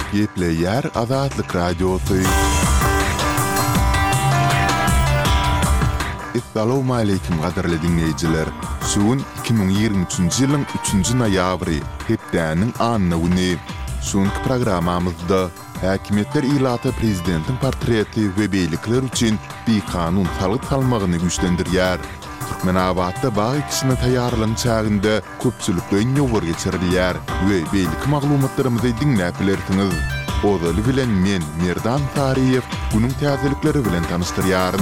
Gepleyer Azatlyk Radiosu. Assalamu alaykum gaderli dinleyijiler. Suun 2023-nji ýylyň 3-nji noýabry, hepdäniň anyny güni. Şonky programamyzda häkimetler ilata prezidentiň portreti we beýlikler üçin bir kanun salyk salmagyny güýçlendirýär. Türkmenabadda bagy kişine taýýarlyk çagynda köpçülikde ýowur geçirilýär we beýlik maglumatlarymyzy dinläp bilersiňiz. Odaly bilen men Merdan Tariýew bunyň täzelikleri bilen tanışdyrýaryn.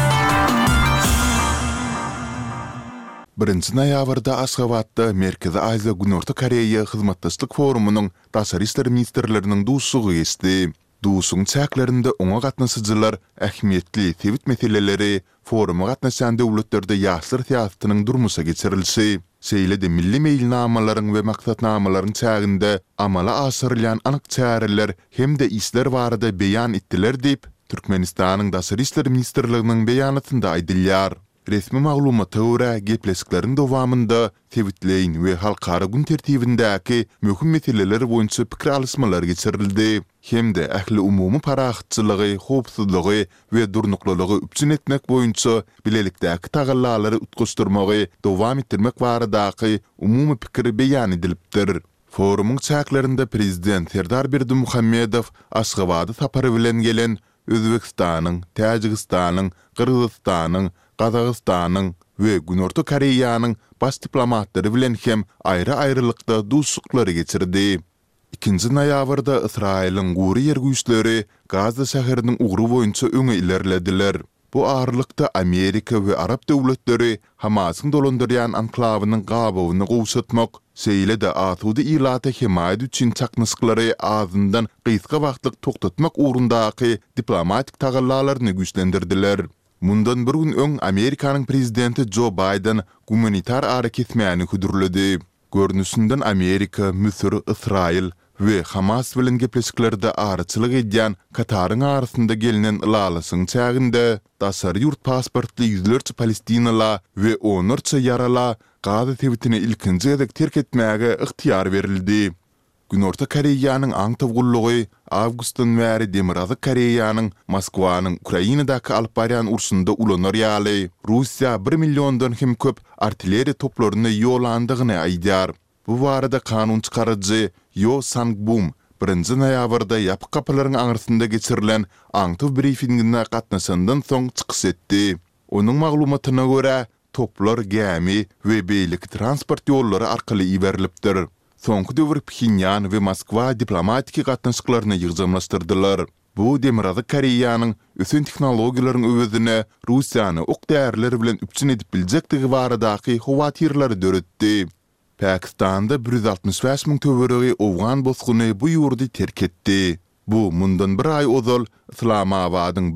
1-nji noýabrda Aşgabatda Merkezi Aziýa Günorta Koreýa Hyzmatdaşlyk forumunyň daşary işler ministrleriniň duşsugy geçdi. Duşuň çäklerinde oňa gatnaşyjylar ähmiýetli tewit meseleleri, foruma gatnaşan döwletlerde ýaşlar siýasatynyň durmuşa geçirilşi, şeýle-de milli meýilnamalaryň we maksatnamalaryň çäginde amala aşyrylýan anyk çäreler hemde işler barada beýan etdiler diýip Türkmenistanyň daşary işler ministrliginiň beýanatynda aýdylýar. Resmi maglumata görä gepleşiklerin dowamında tewitleýin we halkara gün tertibindäki möhüm meseleler boýunça pikir alysmalar geçirildi. Hemde ähli umumy parahatçylygy, howpsuzlygy we durnuklylygy üpçün etmek boýunça bilelikdäki tagallary utguşdyrmagy dowam etdirmek baradaky umumy pikir beýan edilipdir. Forumuň çäklerinde prezident Serdar Berdimuhammedow Aşgabady sapary bilen gelen Özbekistanyň, Täjikistanyň, Kyrgyzstanyň, Kazakstanyň we Günorta Koreýanyň baş diplomatlary bilen hem aýry-aýrylykda duşsuklary geçirdi. 2-nji noýabrda Israýlyň Gury ýer güýçleri Gaza şäheriniň ugry boýunça öňe ilerlediler. Bu aralykda Amerika we Arap döwletleri Hamasyň dolandyrýan anklawynyň gabawyny gowşatmak, şeýle-de asudy ilata himayet üçin çaknyşyklary azyndan gysga wagtlyk toktatmak ugrundaky diplomatik tagallalaryny güýçlendirdiler. Mundan bir gün öň Amerikanyň prezidenti Joe Biden humanitar hareketmäni hudurlady. Görnüşinden Amerika, Misir, Israýl we Hamas bilen gepleşiklerde araçylyk edýän Kataryň arasynda gelinen ýalasyň çäginde daşary ýurt pasportly ýüzlerçe Palestinaly we onurça ýarala Gaza tewitini ilkinji edek terk etmäge ihtiýar berildi. Günorta Koreýanyň aňtawgullygy awgustdan bäri Demirazy Koreýanyň Moskwanyň Ukrainadaky alyp barýan urşunda ulanar ýaly. Russiýa 1 milliondan hem köp artilleriýa toplaryny ýolandygyny aýdýar. Bu barada kanun çykarjy Yo Sang-bum 1-nji noýabrda ýapyk kapylaryň aňyrsynda geçirilen aňtaw briefinginde gatnaşandan soň çykyş etdi. Onuň maglumatyna görä toplar gämi we beýlik transport ýollary arkaly iberilipdir. Soňky döwür Pxinyan we Moskwa diplomatik gatnaşyklaryny ýygnamlaşdyrdylar. Bu Demirazy Koreýanyň ösen tehnologiýalaryň öwedine Russiýany ok därleri bilen üpçün edip biljekdigi baradaky howatyrlary döretdi. Pakistanda 165.000 töweregi Owgan bosquny bu ýurdy terk etdi. Bu mundan bir ay ozal Islamabadyň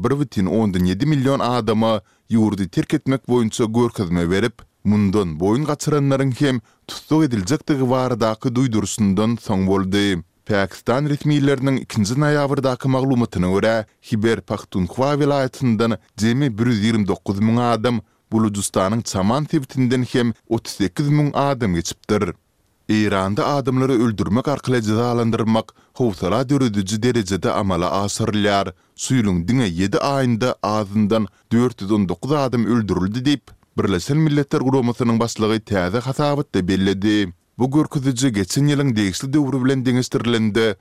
1,7 million adama ýurdy terk etmek boýunça görkezme berip, mundan boyun gaçyranlaryň hem tutsak ediljekdigi baradaky duýdurşundan soň boldy. Pakistan resmiýetleriniň 2-nji noýabrdaky maglumatyna görä, Hiber Pakhtunkhwa vilayatyndan jemi 129.000 adam Bulujistanyň Çaman tewitinden hem 38.000 adam geçipdir. Iranda adamlary öldürmek arkaly jazalandyrmak howsala dörediji derejede amala asyrylýar. Suýluň diňe 7 aýynda azyndan 419 adam öldürildi diýip Birleşen Milletler Guramasynyň başlygy täze hasabatda belledi. Bu görkeziji geçen ýylyň degişli döwri bilen deňişdirilende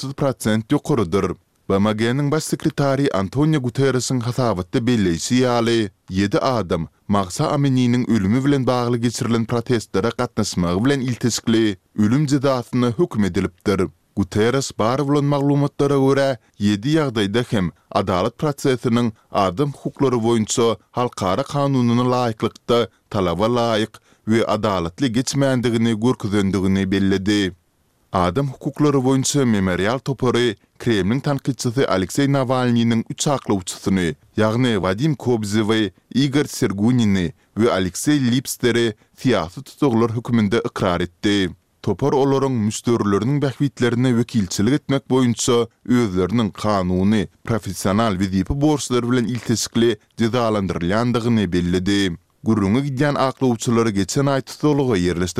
30% ýokarydyr. BMG'niň baş sekretary Antonio Guterres'iň hasabatda belleýsi ýaly 7 adam Mahsa Amini'niň ölümi bilen bagly geçirilen protestlere gatnaşmagy bilen iltisikli ölüm jazasyna hökm edilipdir. Guterres bar bilen maglumatlara görä 7 ýagdaýda hem adalet prosesiniň adam hukuklary boýunça halkara kanunyna laýyklykda talaba laýyk we adaletli geçmändigini görkezendigini belledi. Adam hukuklary boýunça memorial topary Kremlin tanqidçisi Aleksey Navalny'nin 3 aklawçysyny, ýagny Vadim Kobzewy, Igor Sergunyny we Aleksey Lipster'i siýasy tutuklar hökmünde ikrar etdi. Topar olaryň müşterileriniň bähwitlerine wekilçilik etmek boýunça özleriniň kanuny, professional wezipe borçlary bilen iltisikli jazalandyrylýandygyny belledi. Gurrungy gidýän aklawçylary geçen aý tutulugy ýerleşdirdi.